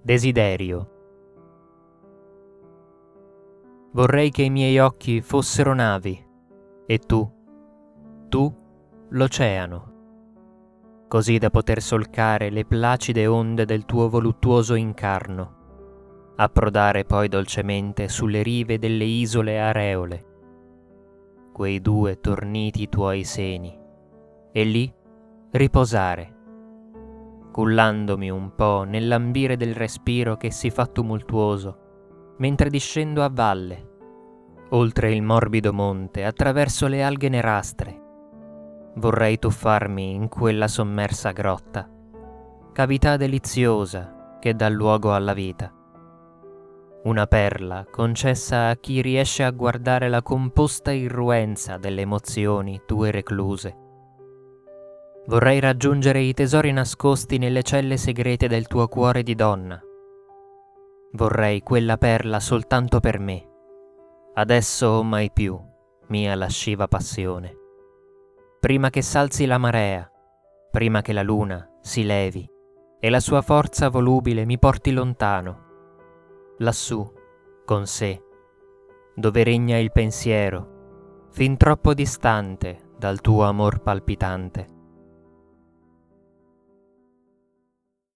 Desiderio. Vorrei che i miei occhi fossero navi e tu l'oceano, così da poter solcare le placide onde del tuo voluttuoso incarno, approdare poi dolcemente sulle rive delle isole areole, quei due torniti tuoi seni, e lì riposare, cullandomi un po' nell'ambire del respiro che si fa tumultuoso, mentre discendo a valle, oltre il morbido monte, attraverso le alghe nerastre. Vorrei tuffarmi in quella sommersa grotta, cavità deliziosa che dà luogo alla vita. Una perla concessa a chi riesce a guardare la composta irruenza delle emozioni tue recluse. Vorrei raggiungere i tesori nascosti nelle celle segrete del tuo cuore di donna. Vorrei quella perla soltanto per me, adesso o mai più, mia lasciva passione. Prima che s'alzi la marea, prima che la luna si levi e la sua forza volubile mi porti lontano, lassù, con sé, dove regna il pensiero, fin troppo distante dal tuo amor palpitante.